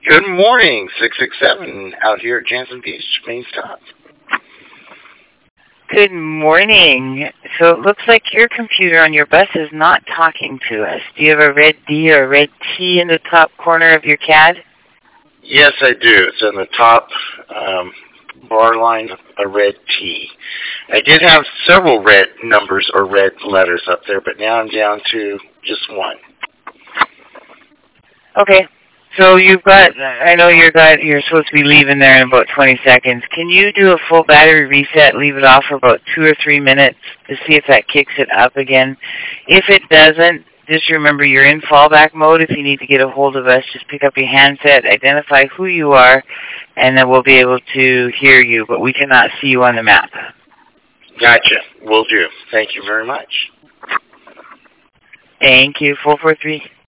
Good morning, 667, out here at Jansen Beach, Main Stop. Good morning. So it looks like your computer on your bus is not talking to us. Do you have a red D or a red T in the top corner of your CAD? Yes, I do. It's in the top bar line, a red T. I did have several red numbers or red letters up there, but now I'm down to just one. Okay. So I know you're supposed to be leaving there in about 20 seconds. Can you do a full battery reset, leave it off for about 2 or 3 minutes to see if that kicks it up again? If it doesn't, just remember you're in fallback mode. If you need to get a hold of us, just pick up your handset, identify who you are, and then we'll be able to hear you, but we cannot see you on the map. Gotcha. Will do. Thank you very much. Thank you. 443.